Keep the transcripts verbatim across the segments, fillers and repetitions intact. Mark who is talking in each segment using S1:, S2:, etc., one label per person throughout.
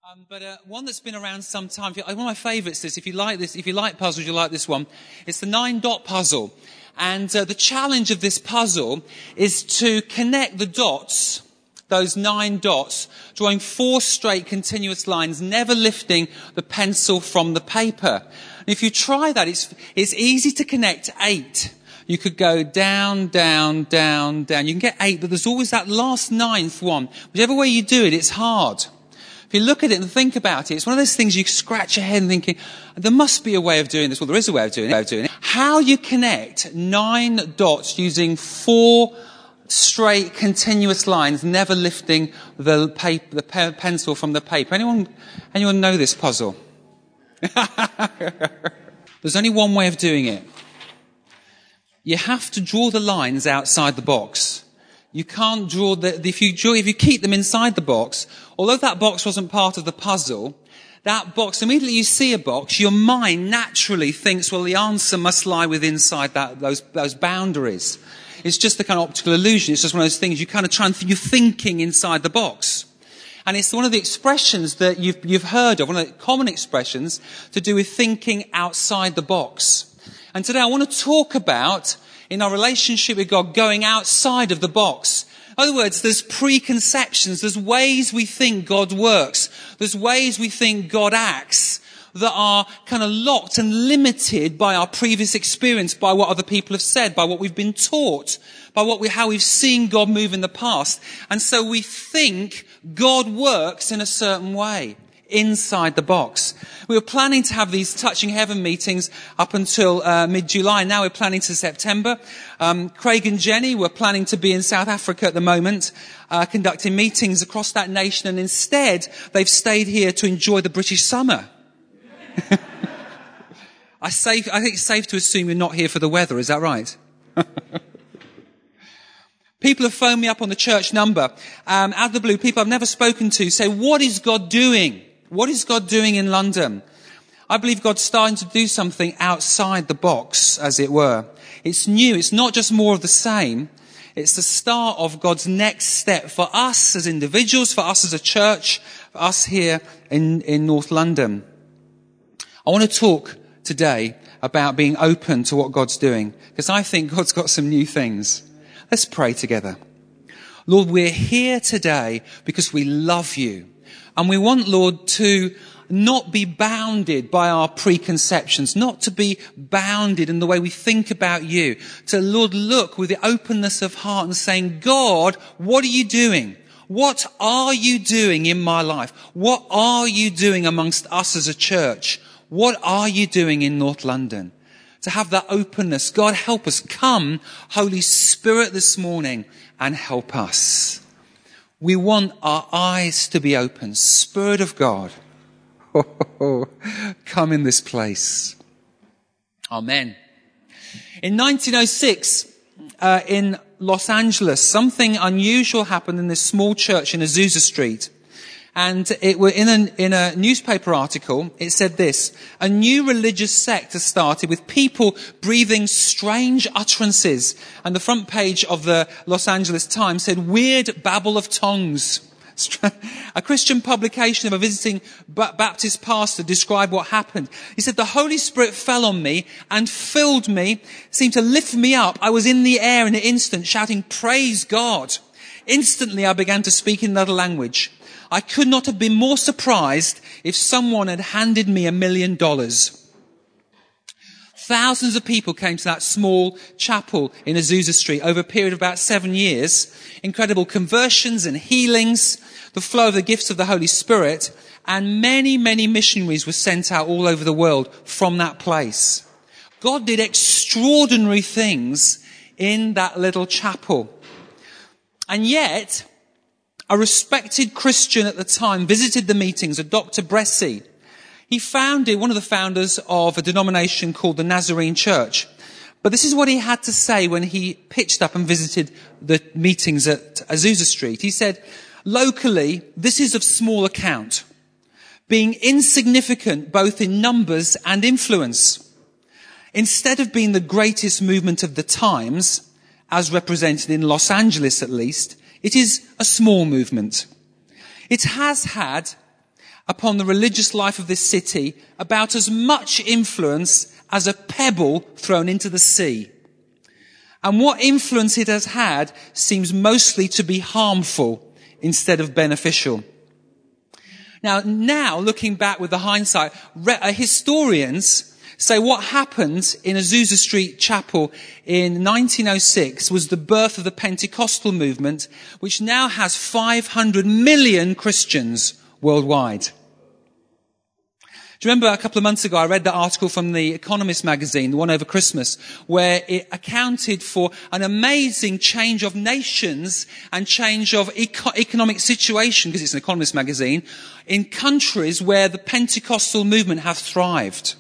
S1: Um, but uh, one that's been around some time. One of my favourites is, if you like this, if you like puzzles, you like this one. It's the nine dot puzzle. And uh, the challenge of this puzzle is to connect the dots, those nine dots, drawing four straight continuous lines, never lifting the pencil from the paper. And if you try that, it's, it's easy to connect eight. You could go down, down, down, down. You can get eight, but there's always that last ninth one. Whichever way you do it, it's hard. If you look at it and think about it, it's one of those things you scratch your head and thinking, there must be a way of doing this. Well, there is a way of doing it. How you connect nine dots using four straight continuous lines, never lifting the paper, the pe- pencil from the paper. Anyone, anyone know this puzzle? There's only one way of doing it. You have to draw the lines outside the box. You can't draw the, if you draw, if you keep them inside the box, although that box wasn't part of the puzzle, that box, immediately you see a box, your mind naturally thinks, well, the answer must lie within inside that, those, those boundaries. It's just the kind of optical illusion. It's just one of those things you kind of try and th- you're thinking inside the box. And it's one of the expressions that you've, you've heard of, one of the common expressions to do with thinking outside the box. And today I want to talk about, in our relationship with God, going outside of the box. In other words, there's preconceptions, there's ways we think God works, there's ways we think God acts that are kind of locked and limited by our previous experience, by what other people have said, by what we've been taught, by what we, how we've seen God move in the past. And so we think God works in a certain way inside the box. We were planning to have these Touching Heaven meetings up until uh, mid-July. Now we're planning to September. Um, Craig and Jenny were planning to be in South Africa at the moment, uh, conducting meetings across that nation, and instead they've stayed here to enjoy the British summer. I, safe, I think it's safe to assume you're not here for the weather. Is that right? People have phoned me up on the church number, um, out of the blue, people I've never spoken to, say, what is God doing? What is God doing in London? I believe God's starting to do something outside the box, as it were. It's new. It's not just more of the same. It's the start of God's next step for us as individuals, for us as a church, for us here in, in North London. I want to talk today about being open to what God's doing, because I think God's got some new things. Let's pray together. Lord, we're here today because we love you. And we want, Lord, to not be bounded by our preconceptions, not to be bounded in the way we think about you. To, Lord, look with the openness of heart and saying, God, what are you doing? What are you doing in my life? What are you doing amongst us as a church? What are you doing in North London? To have that openness. God, help us. Come, Holy Spirit, this morning and help us. We want our eyes to be open. Spirit of God, come in this place. Amen. In nineteen oh six, uh, in Los Angeles, something unusual happened in this small church in Azusa Street. And it were in a, in a newspaper article, it said this: a new religious sect has started with people breathing strange utterances. And the front page of the Los Angeles Times said, weird babble of tongues. A Christian publication of a visiting Baptist pastor described what happened. He said, the Holy Spirit fell on me and filled me, seemed to lift me up. I was in the air in an instant, shouting, praise God. Instantly I began to speak in another language. I could not have been more surprised if someone had handed me a million dollars. Thousands of people came to that small chapel in Azusa Street over a period of about seven years. Incredible conversions and healings, the flow of the gifts of the Holy Spirit, and many, many missionaries were sent out all over the world from that place. God did extraordinary things in that little chapel. And yet, a respected Christian at the time visited the meetings, a Doctor Bressie. He founded, one of the founders of a denomination called the Nazarene Church. But this is what he had to say when he pitched up and visited the meetings at Azusa Street. He said, locally, this is of small account, being insignificant both in numbers and influence. Instead of being the greatest movement of the times, as represented in Los Angeles at least, it is a small movement. It has had upon the religious life of this city about as much influence as a pebble thrown into the sea. And what influence it has had seems mostly to be harmful instead of beneficial. Now, now looking back with the hindsight, historians say what happened in Azusa Street Chapel in nineteen oh six was the birth of the Pentecostal movement, which now has five hundred million Christians worldwide. Do you remember a couple of months ago I read that article from The Economist magazine, the one over Christmas, where it accounted for an amazing change of nations and change of eco- economic situation, because it's an Economist magazine, in countries where the Pentecostal movement have thrived.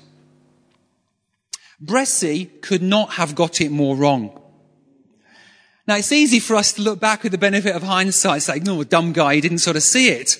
S1: Bressie could not have got it more wrong. Now, it's easy for us to look back with the benefit of hindsight, say, no, dumb guy, he didn't sort of see it.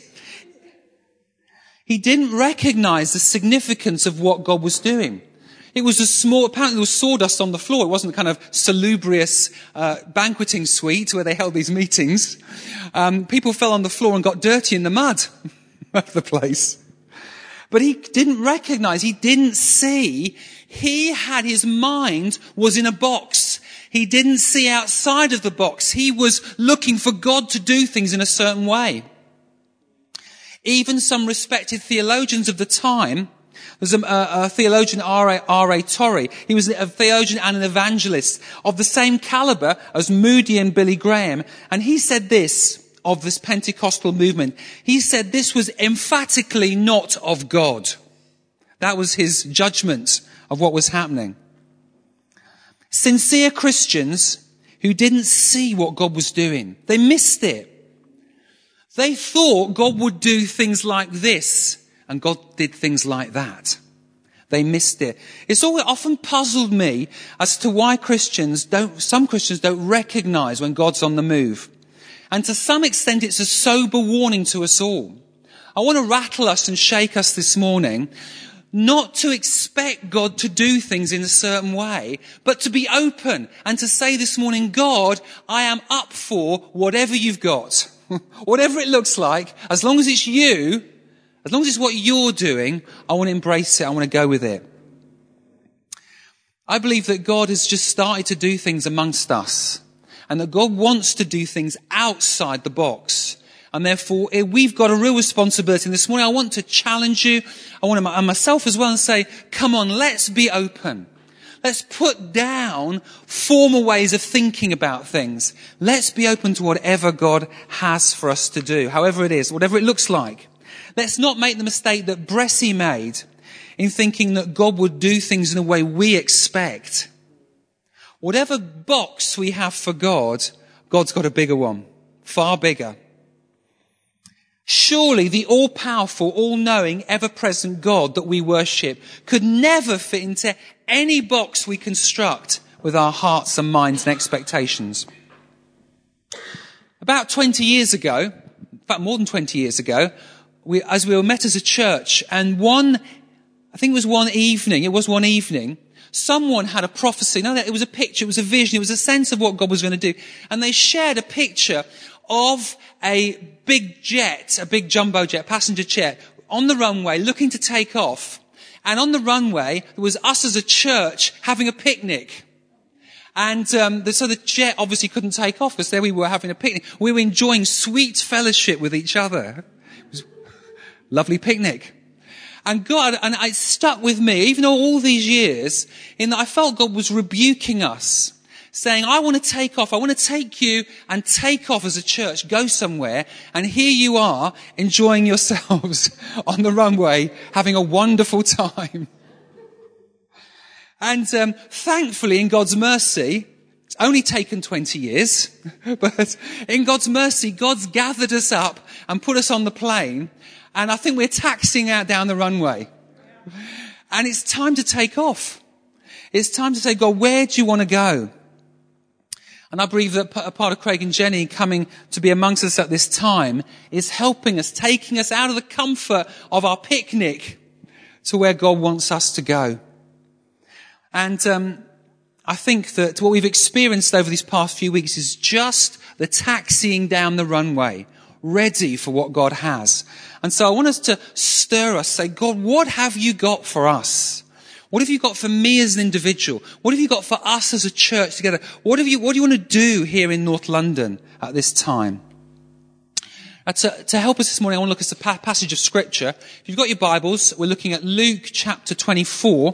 S1: He didn't recognize the significance of what God was doing. It was a small, apparently there was sawdust on the floor. It wasn't a kind of salubrious uh, banqueting suite where they held these meetings. Um, people fell on the floor and got dirty in the mud of the place. But he didn't recognize, he didn't see. He had his mind was in a box. He didn't see outside of the box. He was looking for God to do things in a certain way. Even some respected theologians of the time, there's a, a, a theologian, R A R A Torrey. He was a theologian and an evangelist of the same caliber as Moody and Billy Graham. And he said this of this Pentecostal movement. He said this was emphatically not of God. That was his judgment of what was happening. Sincere Christians who didn't see what God was doing. They missed it. They thought God would do things like this, and God did things like that. They missed it. It's always often puzzled me as to why Christians don't, some Christians don't recognize when God's on the move. And to some extent, it's a sober warning to us all. I want to rattle us and shake us this morning, not to expect God to do things in a certain way, but to be open and to say this morning, God, I am up for whatever you've got. Whatever it looks like, as long as it's you, as long as it's what you're doing, I want to embrace it. I want to go with it. I believe that God has just started to do things amongst us, and that God wants to do things outside the box. And therefore, we've got a real responsibility. And this morning, I want to challenge you. I want to, and myself as well, and say, come on, let's be open. Let's put down formal ways of thinking about things. Let's be open to whatever God has for us to do, however it is, whatever it looks like. Let's not make the mistake that Bressie made in thinking that God would do things in a way we expect. Whatever box we have for God, God's got a bigger one, far bigger. Surely the all-powerful, all-knowing, ever-present God that we worship could never fit into any box we construct with our hearts and minds and expectations. About twenty years ago, in fact more than twenty years ago, we, as we were met as a church, and one, I think it was one evening, it was one evening, someone had a prophecy. No, it was a picture, it was a vision, it was a sense of what God was going to do. And they shared a picture of a big jet, a big jumbo jet, passenger jet, on the runway, looking to take off. And on the runway, there was us as a church having a picnic. And um, the, so the jet obviously couldn't take off because there we were having a picnic. We were enjoying sweet fellowship with each other. It was a lovely picnic. And God, and it stuck with me, even all these years, in that I felt God was rebuking us, saying, I want to take off. I want to take you and take off as a church, go somewhere. And here you are enjoying yourselves on the runway, having a wonderful time. And um, thankfully, in God's mercy, it's only taken twenty years, but in God's mercy, God's gathered us up and put us on the plane. And I think we're taxiing out down the runway. And it's time to take off. It's time to say, God, where do you want to go? And I believe that a part of Craig and Jenny coming to be amongst us at this time is helping us, taking us out of the comfort of our picnic to where God wants us to go. And um, I think that what we've experienced over these past few weeks is just the taxiing down the runway, ready for what God has. And so I want us to stir us, say, God, what have you got for us? What have you got for me as an individual? What have you got for us as a church together? What have you, what do you want to do here in North London at this time? Uh, to, to help us this morning, I want to look at a pa- passage of scripture. If you've got your Bibles, we're looking at Luke chapter twenty-four.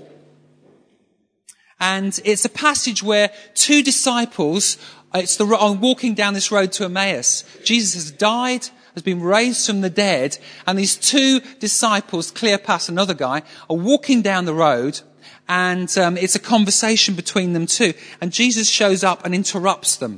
S1: And it's a passage where two disciples, it's the, are walking down this road to Emmaus. Jesus has died, has been raised from the dead, and these two disciples, Cleopas, another guy, are walking down the road, and um, it's a conversation between them two. And Jesus shows up and interrupts them.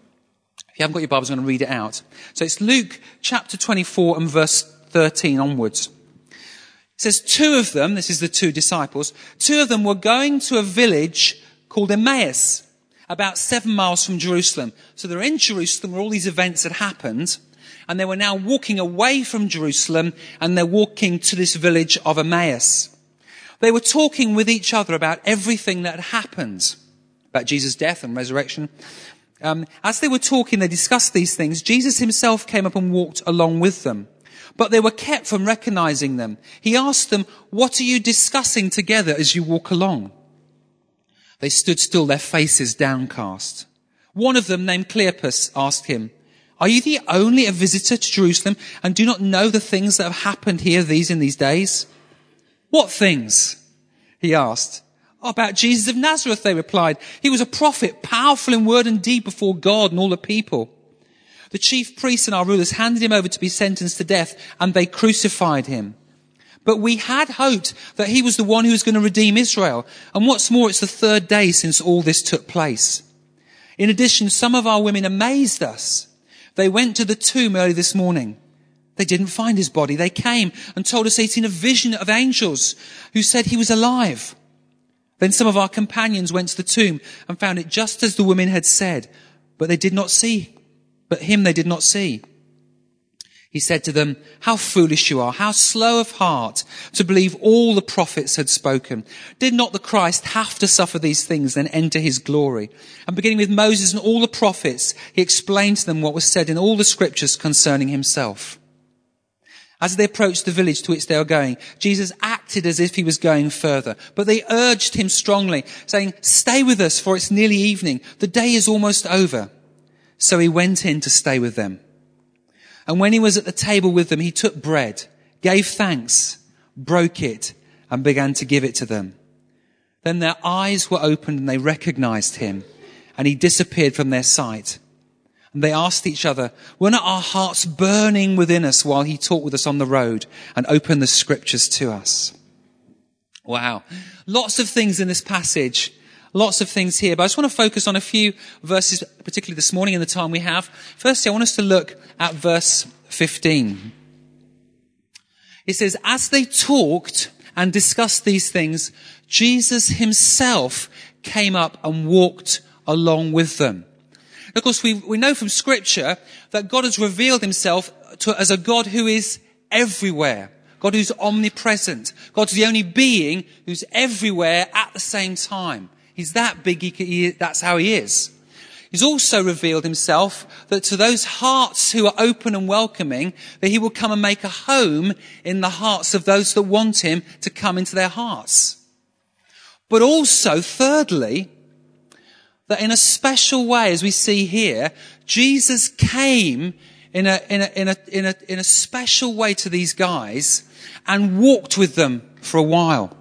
S1: If you haven't got your Bibles, I'm going to read it out. So it's Luke chapter twenty-four and verse thirteen onwards. It says, two of them, this is the two disciples, two of them were going to a village called Emmaus, about seven miles from Jerusalem. So they're in Jerusalem where all these events had happened, and they were now walking away from Jerusalem, and they're walking to this village of Emmaus. They were talking with each other about everything that had happened, about Jesus' death and resurrection. Um, as they were talking, they discussed these things. Jesus himself came up and walked along with them. But they were kept from recognizing them. He asked them, what are you discussing together as you walk along? They stood still, their faces downcast. One of them, named Cleopas, asked him, are you the only a visitor to Jerusalem and do not know the things that have happened here these in these days? What things? He asked. Oh, about Jesus of Nazareth, they replied. He was a prophet, powerful in word and deed before God and all the people. The chief priests and our rulers handed him over to be sentenced to death, and they crucified him. But we had hoped that he was the one who was going to redeem Israel. And what's more, it's the third day since all this took place. In addition, some of our women amazed us. They went to the tomb early this morning. They didn't find his body. They came and told us they'd seen a vision of angels who said he was alive. Then some of our companions went to the tomb and found it just as the women had said, but they did not see But him they did not see. He said to them, how foolish you are, how slow of heart to believe all the prophets had spoken. Did not the Christ have to suffer these things, then enter his glory? And beginning with Moses and all the prophets, he explained to them what was said in all the scriptures concerning himself. As they approached the village to which they were going, Jesus acted as if he was going further. But they urged him strongly, saying, stay with us, for it's nearly evening. The day is almost over. So he went in to stay with them. And when he was at the table with them, he took bread, gave thanks, broke it, and began to give it to them. Then their eyes were opened and they recognized him, and he disappeared from their sight. And they asked each other, were not our hearts burning within us while he talked with us on the road and opened the scriptures to us? Wow. Lots of things in this passage. Lots of things here, but I just want to focus on a few verses, particularly this morning in the time we have. Firstly, I want us to look at verse fifteen. It says, as they talked and discussed these things, Jesus himself came up and walked along with them. Of course, we, we know from Scripture that God has revealed himself to, as a God who is everywhere. God who's omnipresent. God's the only being who's everywhere at the same time. He's that big, he, he, that's how he is. He's also revealed himself that to those hearts who are open and welcoming, that he will come and make a home in the hearts of those that want him to come into their hearts. But also, thirdly, that in a special way, as we see here, Jesus came in a, in a, in a, in a, in a special way to these guys and walked with them for a while.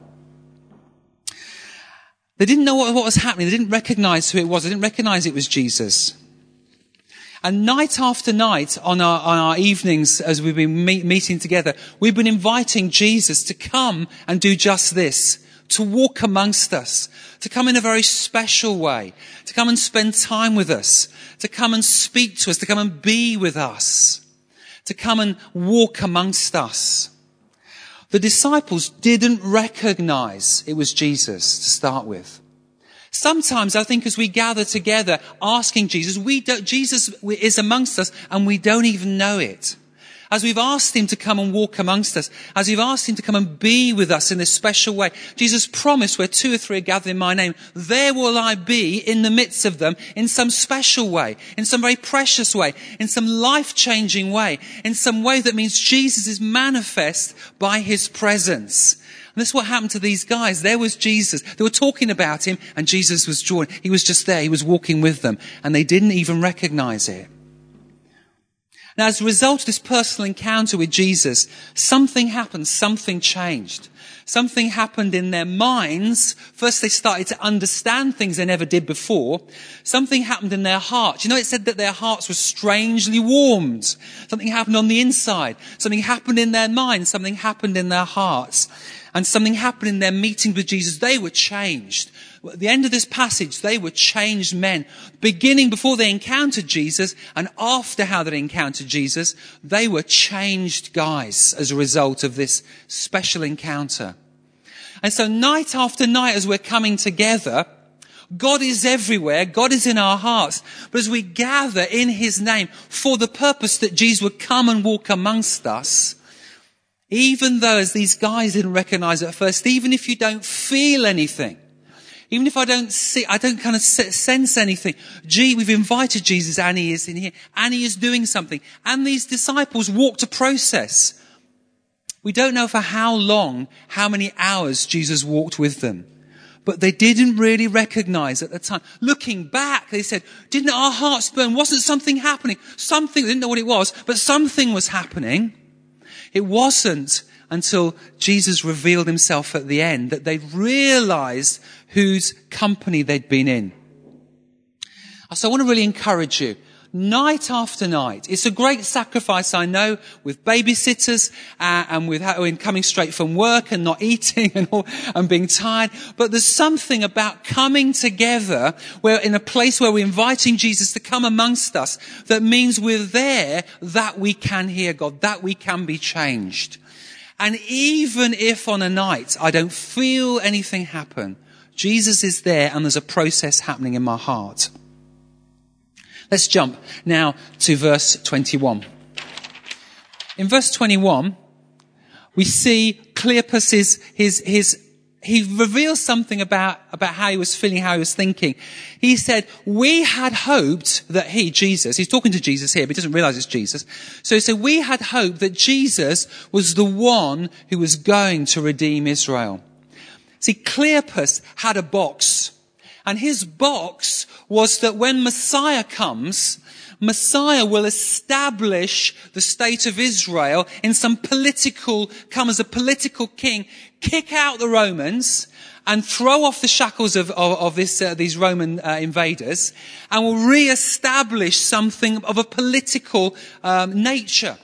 S1: They didn't know what, what was happening. They didn't recognize who it was. They didn't recognize it was Jesus. And night after night on our, on our evenings as we've been meet, meeting together, we've been inviting Jesus to come and do just this, to walk amongst us, to come in a very special way, to come and spend time with us, to come and speak to us, to come and be with us, to come and walk amongst us. The disciples didn't recognize it was Jesus to start with. Sometimes I think as we gather together asking Jesus, we don't, Jesus is amongst us and we don't even know it. As we've asked him to come and walk amongst us, as we've asked him to come and be with us in this special way, Jesus promised where two or three are gathered in my name, there will I be in the midst of them in some special way, in some very precious way, in some life-changing way, in some way that means Jesus is manifest by his presence. And this is what happened to these guys. There was Jesus. They were talking about him and Jesus was drawing. He was just there. He was walking with them and they didn't even recognize it. Now, as a result of this personal encounter with Jesus, something happened, something changed. Something happened in their minds. First, they started to understand things they never did before. Something happened in their hearts. You know, it said that their hearts were strangely warmed. Something happened on the inside. Something happened in their minds. Something happened in their hearts. And something happened in their meetings with Jesus. They were changed. At the end of this passage, they were changed men. Beginning before they encountered Jesus and after how they encountered Jesus, they were changed guys as a result of this special encounter. And so night after night as we're coming together, God is everywhere. God is in our hearts. But as we gather in his name for the purpose that Jesus would come and walk amongst us, even though as these guys didn't recognize it at first, even if you don't feel anything, even if I don't see, I don't kind of sense anything. Gee, we've invited Jesus and he is in here and he is doing something. And these disciples walked a process. We don't know for how long, how many hours Jesus walked with them. But they didn't really recognize at the time. Looking back, they said, didn't our hearts burn? Wasn't something happening? Something, they didn't know what it was, but something was happening. It wasn't until Jesus revealed himself at the end that they realized whose company they'd been in. So I want to really encourage you. Night after night. It's a great sacrifice, I know, with babysitters uh, and with uh, coming straight from work and not eating and, all, and being tired. But there's something about coming together where in a place where we're inviting Jesus to come amongst us that means we're there that we can hear God, that we can be changed. And even if on a night I don't feel anything happen, Jesus is there and there's a process happening in my heart. Let's jump now to verse twenty-one. In verse twenty-one, we see Cleopas, his, his, his, he reveals something about, about how he was feeling, how he was thinking. He said, we had hoped that he, Jesus, he's talking to Jesus here, but he doesn't realize it's Jesus. So he said, we had hoped that Jesus was the one who was going to redeem Israel. See, Cleopas had a box. And his box was that when Messiah comes, Messiah will establish the state of Israel in some political, come as a political king, kick out the Romans and throw off the shackles of, of, of this, uh, these Roman uh, invaders and will re-establish something of a political um, nature.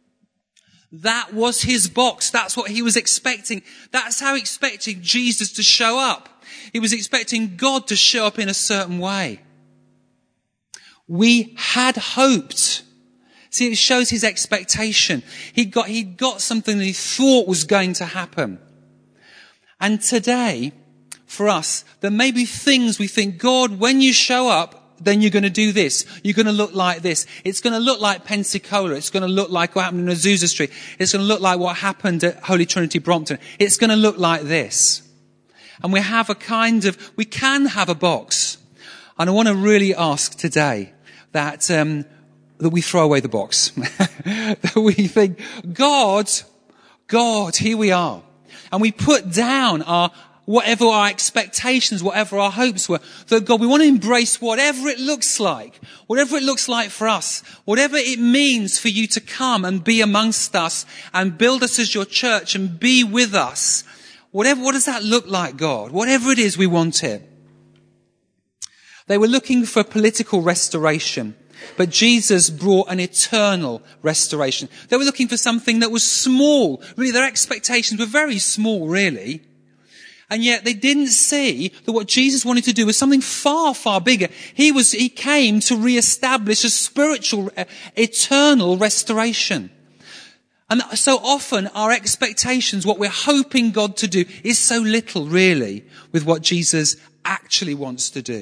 S1: That was his box. That's what he was expecting. That's how he expected Jesus to show up. He was expecting God to show up in a certain way. We had hoped. See, it shows his expectation. He got, he got something that he thought was going to happen. And today, for us, there may be things we think, God, when you show up, then you're going to do this. You're going to look like this. It's going to look like Pensacola. It's going to look like what happened in Azusa Street. It's going to look like what happened at Holy Trinity Brompton. It's going to look like this. And we have a kind of, we can have a box. And I want to really ask today that, um, that we throw away the box. That we think, God, God, here we are. And we put down our, whatever our expectations, whatever our hopes were, that God, we want to embrace whatever it looks like, whatever it looks like for us, whatever it means for you to come and be amongst us and build us as your church and be with us. Whatever, what does that look like, God? Whatever it is, we want it. They were looking for political restoration, but Jesus brought an eternal restoration. They were looking for something that was small. Really, their expectations were very small, really. And yet they didn't see that what Jesus wanted to do was something far, far bigger. He was, he came to reestablish a spiritual, uh, eternal restoration. And so often our expectations, what we're hoping God to do, is so little really with what Jesus actually wants to do.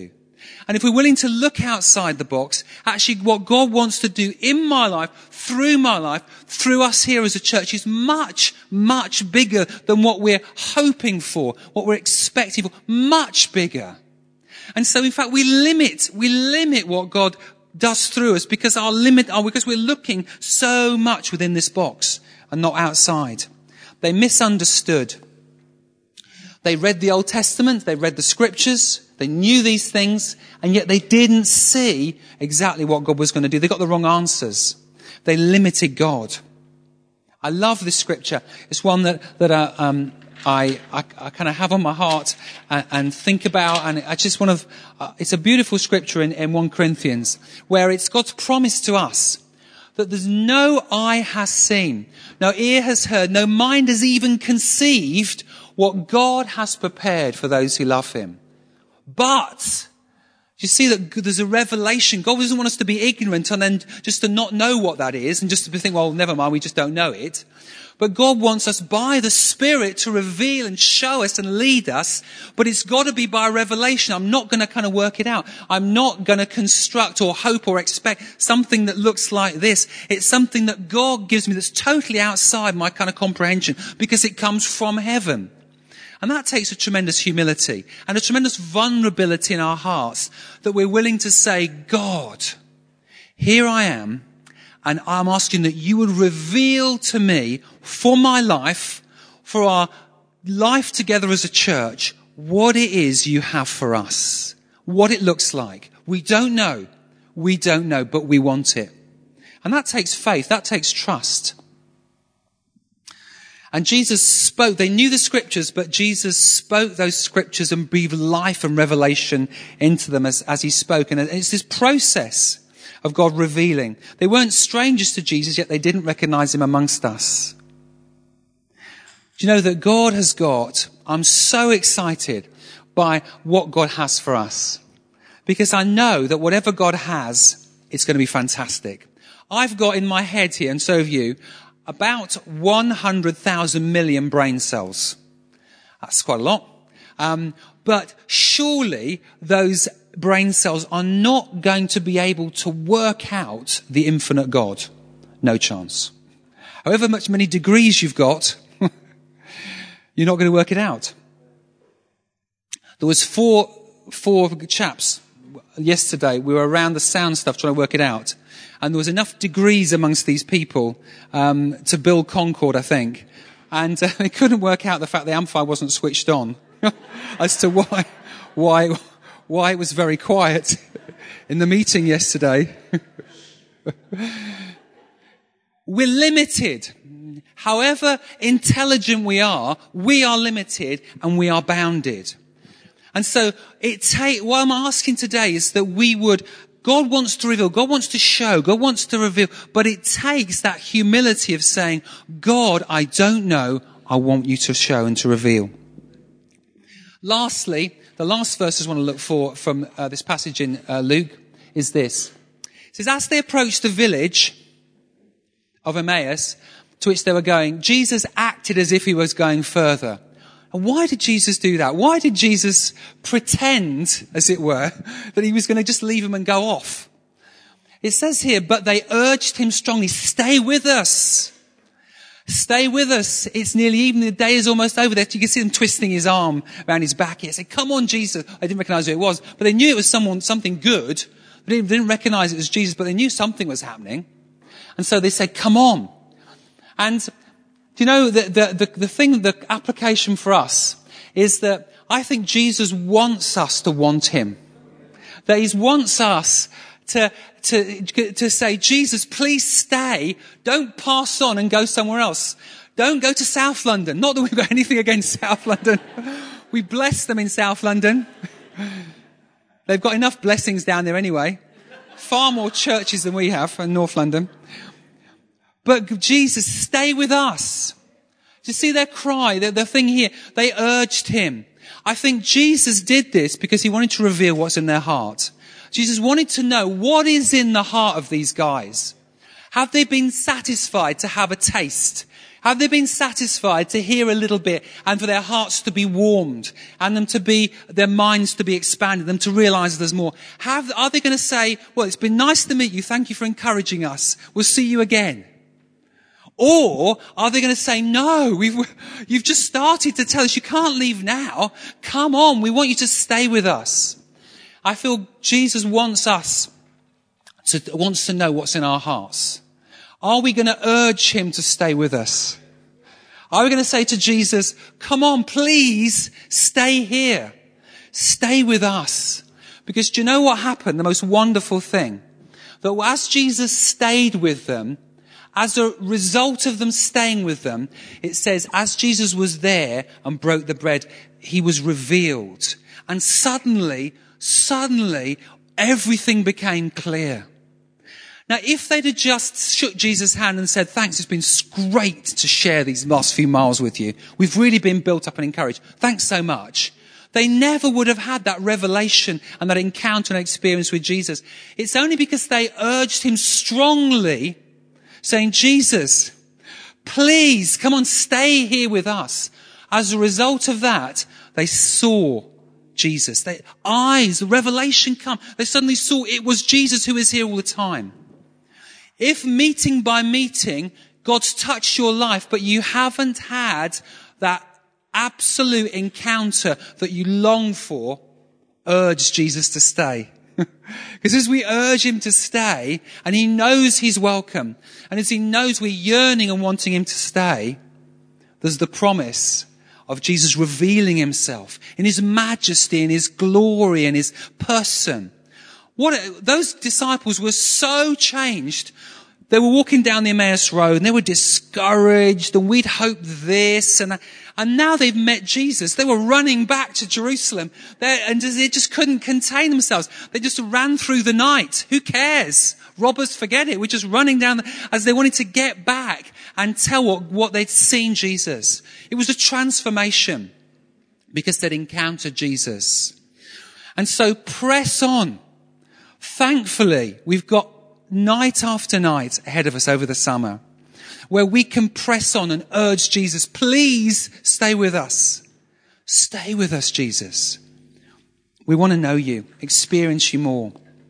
S1: And if we're willing to look outside the box, actually what God wants to do in my life, through my life, through us here as a church is much, much bigger than what we're hoping for, what we're expecting for, much bigger. And so in fact we limit, we limit what God does through us because our limit, oh, because we're looking so much within this box and not outside. They misunderstood. They read the Old Testament, they read the scriptures, they knew these things, and yet they didn't see exactly what God was going to do. They got the wrong answers. They limited God. I love this scripture. It's one that, that uh, um, I, I, I kind of have on my heart and, and think about, and I just want to, uh, it's a beautiful scripture in, in First Corinthians, where it's God's promise to us that there's no eye has seen, no ear has heard, no mind has even conceived what God has prepared for those who love him. But you see that there's a revelation. God doesn't want us to be ignorant and then just to not know what that is and just to think, well, never mind, we just don't know it. But God wants us by the Spirit to reveal and show us and lead us. But it's got to be by revelation. I'm not going to kind of work it out. I'm not going to construct or hope or expect something that looks like this. It's something that God gives me that's totally outside my kind of comprehension because it comes from heaven. And that takes a tremendous humility and a tremendous vulnerability in our hearts that we're willing to say, God, here I am, and I'm asking that you would reveal to me for my life, for our life together as a church, what it is you have for us, what it looks like. We don't know. We don't know, but we want it. And that takes faith. That takes trust. And Jesus spoke, they knew the scriptures, but Jesus spoke those scriptures and breathed life and revelation into them as, as he spoke. And it's this process of God revealing. They weren't strangers to Jesus, yet they didn't recognize him amongst us. Do you know that God has got, I'm so excited by what God has for us. Because I know that whatever God has, it's going to be fantastic. I've got in my head here, and so have you, about one hundred thousand million brain cells. That's quite a lot. Um, but surely those brain cells are not going to be able to work out the infinite God. No chance. However much many degrees you've got, you're not going to work it out. There was four, four chaps yesterday. We were around the sound stuff trying to work it out. And there was enough degrees amongst these people um, to build Concorde, I think. And uh, they couldn't work out the fact the amplifier wasn't switched on as to why, why, why it was very quiet in the meeting yesterday. We're limited. However intelligent we are, we are limited and we are bounded. And so it take, what I'm asking today is that we would, God wants to reveal, God wants to show, God wants to reveal, but it takes that humility of saying, God, I don't know, I want you to show and to reveal. Lastly, the last verse I want to look for from uh, this passage in uh, Luke is this. It says, as they approached the village of Emmaus, to which they were going, Jesus acted as if he was going further. And why did Jesus do that? Why did Jesus pretend, as it were, that he was going to just leave them and go off? It says here, but they urged him strongly, stay with us. Stay with us. It's nearly evening. The day is almost over. There, you can see them twisting his arm around his back here. Say, come on, Jesus. I didn't recognize who it was, but they knew it was someone, something good. They didn't, didn't recognize it was Jesus, but they knew something was happening. And so they said, come on. And do you know, the, the, the, the thing, the application for us is that I think Jesus wants us to want him. That he wants us to, to, to say, Jesus, please stay. Don't pass on and go somewhere else. Don't go to South London. Not that we've got anything against South London. We bless them in South London. They've got enough blessings down there anyway. Far more churches than we have in North London. But Jesus, stay with us. Do you see their cry, the, the thing here? They urged him. I think Jesus did this because he wanted to reveal what's in their heart. Jesus wanted to know what is in the heart of these guys. Have they been satisfied to have a taste? Have they been satisfied to hear a little bit and for their hearts to be warmed and them to be, their minds to be expanded, them to realize there's more? Have, are they going to say, well, it's been nice to meet you. Thank you for encouraging us. We'll see you again. Or are they going to say, no, we've, you've just started to tell us you can't leave now. Come on. We want you to stay with us. I feel Jesus wants us to, wants to know what's in our hearts. Are we going to urge him to stay with us? Are we going to say to Jesus, come on, please stay here. Stay with us. Because do you know what happened? The most wonderful thing, that as Jesus stayed with them, as a result of them staying with them, it says, as Jesus was there and broke the bread, he was revealed. And suddenly, suddenly, everything became clear. Now, if they'd have just shook Jesus' hand and said, thanks, it's been great to share these last few miles with you. We've really been built up and encouraged. Thanks so much. They never would have had that revelation and that encounter and experience with Jesus. It's only because they urged him strongly, saying, Jesus, please come on, stay here with us. As a result of that, they saw Jesus. Their eyes, the revelation come. They suddenly saw it was Jesus who is here all the time. If meeting by meeting, God's touched your life, but you haven't had that absolute encounter that you long for, urge Jesus to stay. Because as we urge him to stay, and he knows he's welcome, and as he knows we're yearning and wanting him to stay, there's the promise of Jesus revealing himself in his majesty, in his glory, in his person. What, those disciples were so changed. They were walking down the Emmaus Road and they were discouraged, and we'd hoped this, and and now they've met Jesus. They were running back to Jerusalem, they, and they just couldn't contain themselves. They just ran through the night. Who cares? Robbers, forget it. We're just running down the, as they wanted to get back and tell what, what they'd seen Jesus. It was a transformation because they'd encountered Jesus. And so press on. Thankfully, we've got night after night ahead of us over the summer where we can press on and urge Jesus, please stay with us. Stay with us, Jesus. We want to know you, experience you more.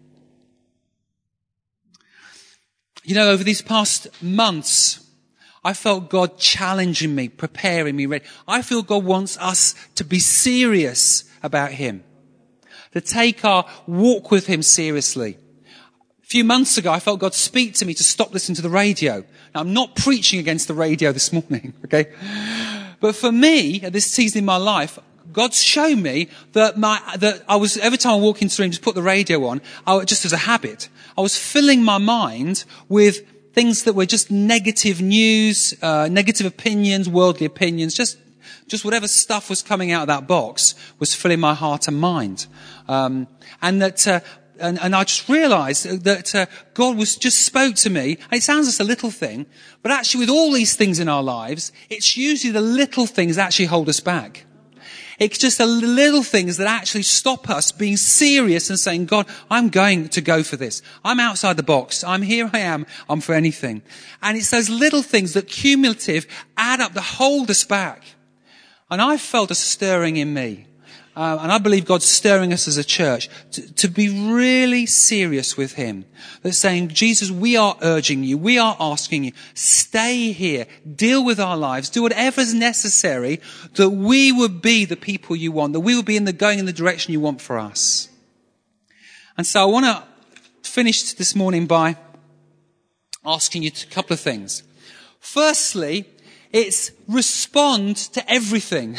S1: You know, over these past months, I felt God challenging me, preparing me, ready. I feel God wants us to be serious about him, to take our walk with him seriously. A few months ago, I felt God speak to me to stop listening to the radio. Now, I'm not preaching against the radio this morning, okay? But for me, at this season in my life, God's shown me that my, that I was, every time I walk into the room, just put the radio on, I, just as a habit, I was filling my mind with things that were just negative news, uh, negative opinions, worldly opinions, just, just whatever stuff was coming out of that box was filling my heart and mind. Um, and that, uh, And, and I just realized that uh, God was just spoke to me. And it sounds just a little thing, but actually with all these things in our lives, it's usually the little things that actually hold us back. It's just the little things that actually stop us being serious and saying, God, I'm going to go for this. I'm outside the box. I'm here. I am. I'm for anything. And it's those little things that cumulative add up to hold us back. And I felt a stirring in me. Uh, and I believe God's stirring us as a church to, to be really serious with him. They're saying, Jesus, we are urging you. We are asking you, stay here, deal with our lives, do whatever's necessary that we would be the people you want, that we would be in the going in the direction you want for us. And so I want to finish this morning by asking you a couple of things. Firstly, it's respond to everything.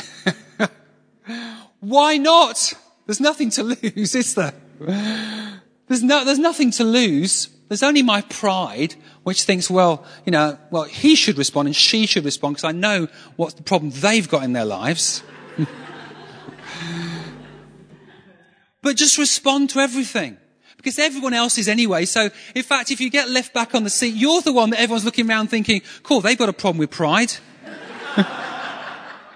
S1: Why not? There's nothing to lose, is there? There's no, there's nothing to lose. There's only my pride, which thinks, well, you know, well, he should respond and she should respond because I know what's the problem they've got in their lives. But just respond to everything. Because everyone else is anyway. So, in fact, if you get left back on the seat, you're the one that everyone's looking around thinking, cool, they've got a problem with pride.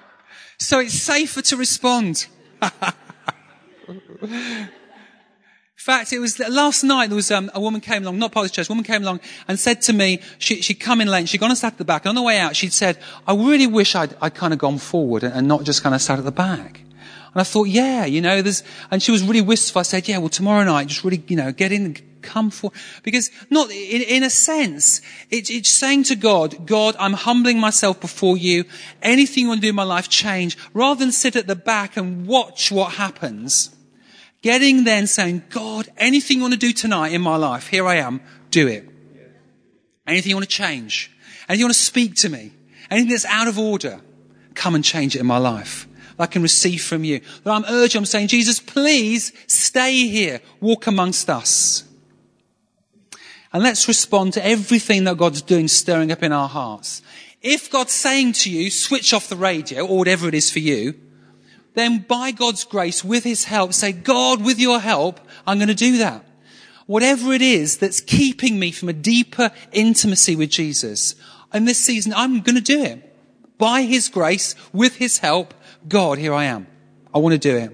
S1: So it's safer to respond. In fact, it was last night there was um, a woman came along, not part of the church, a woman came along and said to me, she, she'd come in late, she'd gone and sat at the back, and on the way out she'd said, I really wish I'd, I'd kind of gone forward and, and not just kind of sat at the back. And I thought, yeah, you know, there's, and she was really wistful. I said, yeah, well, tomorrow night, just really, you know, get in and come forward. Because not, in, in a sense, it, it's saying to God, God, I'm humbling myself before you. Anything you want to do in my life, change. Rather than sit at the back and watch what happens, getting there and saying, God, anything you want to do tonight in my life, here I am, do it. Anything you want to change, anything you want to speak to me, anything that's out of order, come and change it in my life. I can receive from you. That I'm urging, I'm saying, Jesus, please stay here. Walk amongst us. And let's respond to everything that God's doing, stirring up in our hearts. If God's saying to you, switch off the radio or whatever it is for you, then by God's grace, with his help, say, God, with your help, I'm going to do that. Whatever it is that's keeping me from a deeper intimacy with Jesus, in this season, I'm going to do it. By his grace, with his help, God, here I am. I want to do it.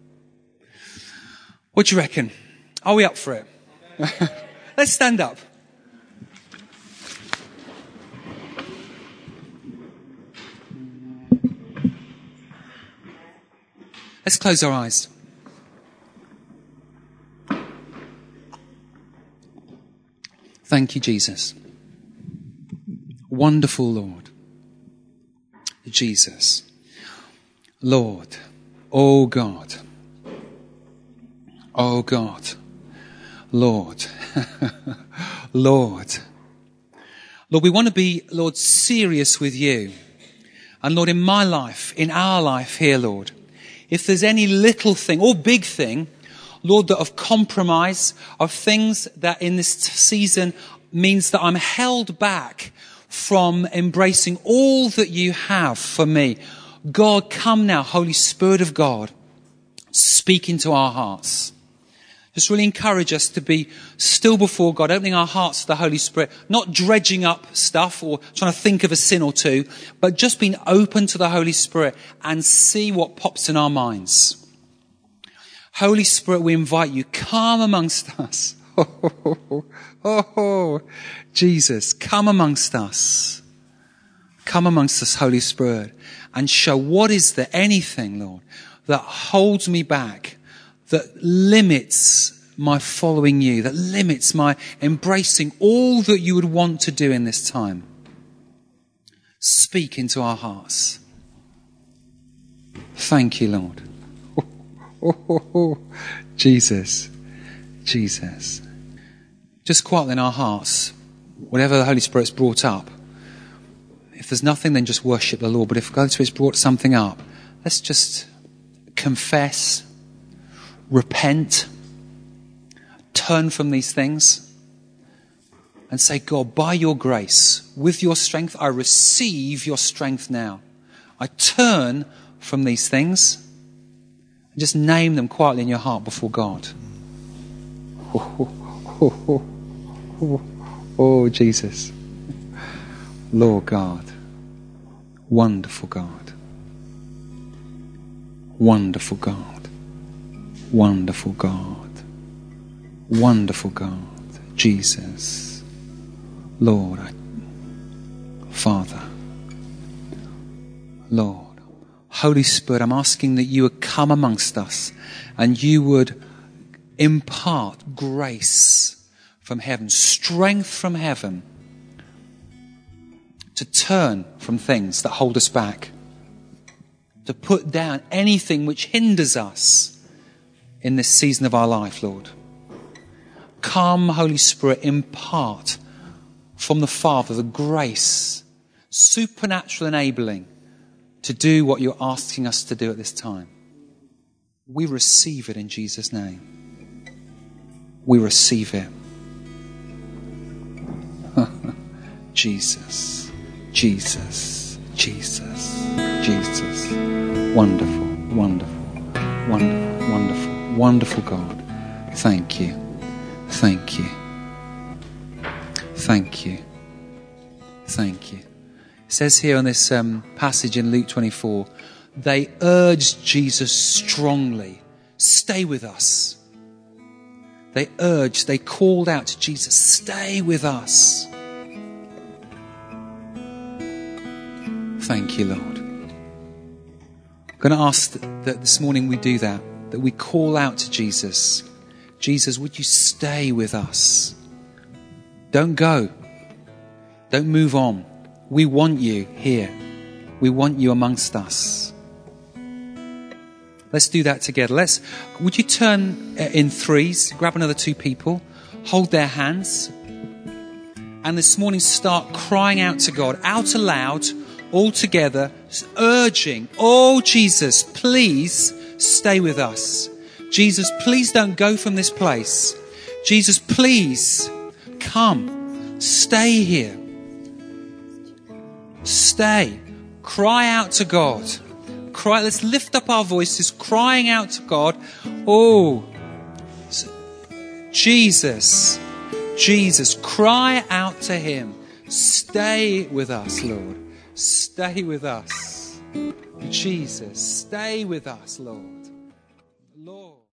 S1: What do you reckon? Are we up for it? Let's stand up. Let's close our eyes. Thank you, Jesus. Wonderful Lord. Jesus. Lord, oh God, oh God, Lord, Lord, Lord, we want to be, Lord, serious with you. And Lord, in my life, in our life here, Lord, if there's any little thing or big thing, Lord, that of compromise, of things that in this season means that I'm held back from embracing all that you have for me, God, come now, Holy Spirit of God, speak into our hearts. Just really encourage us to be still before God, opening our hearts to the Holy Spirit, not dredging up stuff or trying to think of a sin or two, but just being open to the Holy Spirit and see what pops in our minds. Holy Spirit, we invite you, come amongst us. Oh, oh, oh, oh, oh. Jesus, come amongst us. Come amongst us, Holy Spirit. And show what is there, anything, Lord, that holds me back, that limits my following you, that limits my embracing all that you would want to do in this time. Speak into our hearts. Thank you, Lord. Oh, oh, oh, oh. Jesus, Jesus. Just quietly in our hearts, whatever the Holy Spirit's brought up, if there's nothing, then just worship the Lord. But if God has brought something up, let's just confess, repent, turn from these things, and say, God, by your grace, with your strength, I receive your strength now. I turn from these things, and just name them quietly in your heart before God. Oh, oh, oh, oh, oh Jesus. Lord God, wonderful God, wonderful God, wonderful God, wonderful God, Jesus, Lord, I, Father, Lord, Holy Spirit, I'm asking that you would come amongst us and you would impart grace from heaven, strength from heaven, to turn from things that hold us back, to put down anything which hinders us in this season of our life, Lord. Come, Holy Spirit, impart from the Father the grace, supernatural enabling to do what you're asking us to do at this time. We receive it in Jesus' name. We receive it. Jesus. Jesus, Jesus, Jesus. Wonderful, wonderful, wonderful, wonderful, wonderful God. Thank you. Thank you. Thank you. Thank you. It says here on this um, passage in Luke twenty-four, they urged Jesus strongly, stay with us. They urged, they called out to Jesus, stay with us. Thank you, Lord. I'm going to ask that this morning we do that, that we call out to Jesus. Jesus, would you stay with us? Don't go. Don't move on. We want you here. We want you amongst us. Let's do that together. Let's, would you turn in threes, grab another two people, hold their hands, and this morning start crying out to God, out aloud, all together, urging, oh Jesus, please stay with us. Jesus, please don't go from this place. Jesus, please come, stay here. Stay. Cry out to God. Cry. Let's lift up our voices, crying out to God. Oh, Jesus, Jesus, cry out to him. Stay with us, Lord. Stay with us. Jesus, stay with us, Lord. Lord.